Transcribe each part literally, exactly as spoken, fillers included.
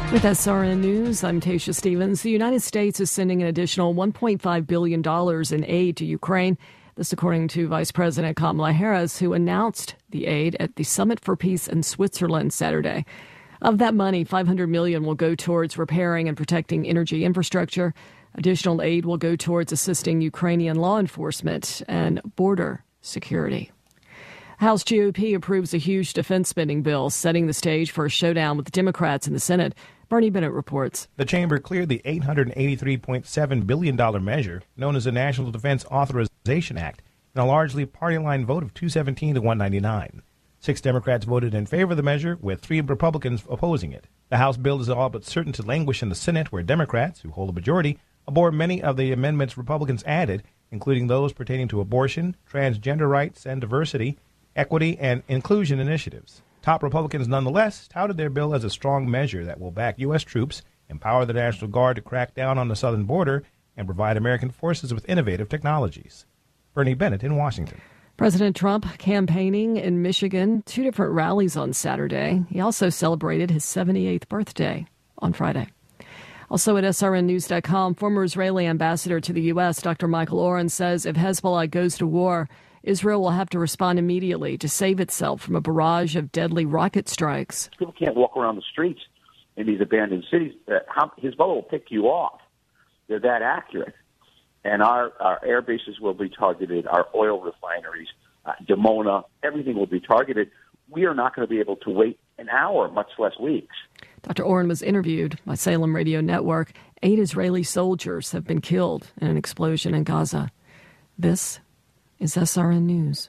With S R N News, I'm Tasha Stevens. The United States is sending an additional one point five billion dollars in aid to Ukraine. This according to Vice President Kamala Harris, who announced the aid at the Summit for Peace in Switzerland Saturday. Of that money, five hundred million dollars will go towards repairing and protecting energy infrastructure. Additional aid will go towards assisting Ukrainian law enforcement and border security. House G O P approves a huge defense spending bill, setting the stage for a showdown with Democrats in the Senate. Bernie Bennett reports. The chamber cleared the eight hundred eighty-three point seven billion dollars measure known as the National Defense Authorization Act in a largely party-line vote of two seventeen to one ninety-nine. Six Democrats voted in favor of the measure, with three Republicans opposing it. The House bill is all but certain to languish in the Senate, where Democrats, who hold a majority, abhor many of the amendments Republicans added, including those pertaining to abortion, transgender rights and diversity, equity, and inclusion initiatives. Top Republicans nonetheless touted their bill as a strong measure that will back U S troops, empower the National Guard to crack down on the southern border, and provide American forces with innovative technologies. Bernie Bennett in Washington. President Trump campaigning in Michigan, two different rallies on Saturday. He also celebrated his seventy-eighth birthday on Friday. Also at S R N news dot com, former Israeli ambassador to the U S, Doctor Michael Oren, says if Hezbollah goes to war, Israel will have to respond immediately to save itself from a barrage of deadly rocket strikes. People can't walk around the streets in these abandoned cities. Uh, how, Hezbollah will pick you off. They're that accurate. And our, our air bases will be targeted, our oil refineries, uh, Dimona, everything will be targeted. We are not going to be able to wait an hour, much less weeks. Doctor Oren was interviewed by Salem Radio Network. Eight Israeli soldiers have been killed in an explosion in Gaza. This is S R N News.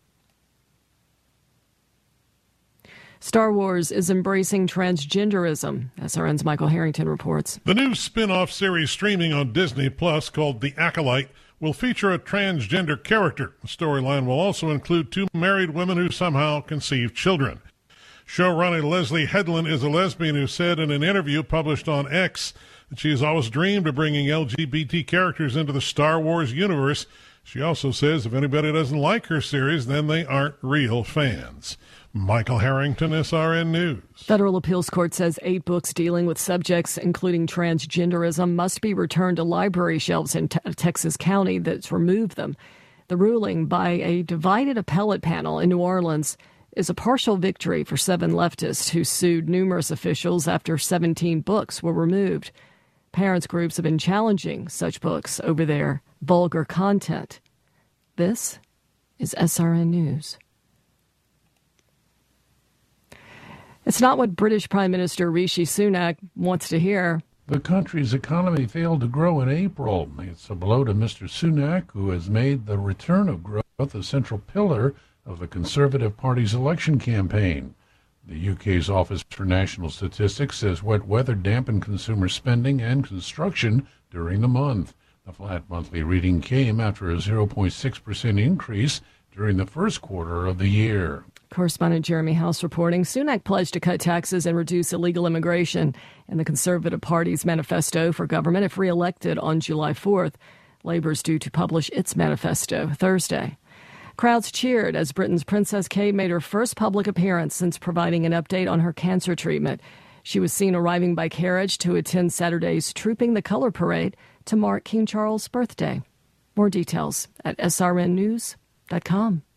Star Wars is embracing transgenderism. S R N's Michael Harrington reports. The new spin-off series streaming on Disney Plus called The Acolyte will feature a transgender character. The storyline will also include two married women who somehow conceived children. Showrunner Leslie Headland is a lesbian who said in an interview published on X that she has always dreamed of bringing L G B T characters into the Star Wars universe. She also says if anybody doesn't like her series, then they aren't real fans. Michael Harrington, S R N News. Federal Appeals Court says eight books dealing with subjects including transgenderism must be returned to library shelves in te- Texas County that's removed them. The ruling by a divided appellate panel in New Orleans is a partial victory for seven leftists who sued numerous officials after seventeen books were removed. Parents groups have been challenging such books over their vulgar content. This is S R N News. It's not what British Prime Minister Rishi Sunak wants to hear. The country's economy failed to grow in April. It's a blow to Mister Sunak, who has made the return of growth a central pillar of the Conservative Party's election campaign. The U K's Office for National Statistics says wet weather dampened consumer spending and construction during the month. The flat monthly reading came after a zero point six percent increase during the first quarter of the year. Correspondent Jeremy House reporting Sunak pledged to cut taxes and reduce illegal immigration in the Conservative Party's manifesto for government if re-elected on July fourth. Labor's due to publish its manifesto Thursday. Crowds cheered as Britain's Princess Kate made her first public appearance since providing an update on her cancer treatment. She was seen arriving by carriage to attend Saturday's Trooping the Color Parade to mark King Charles' birthday. More details at S R N news dot com.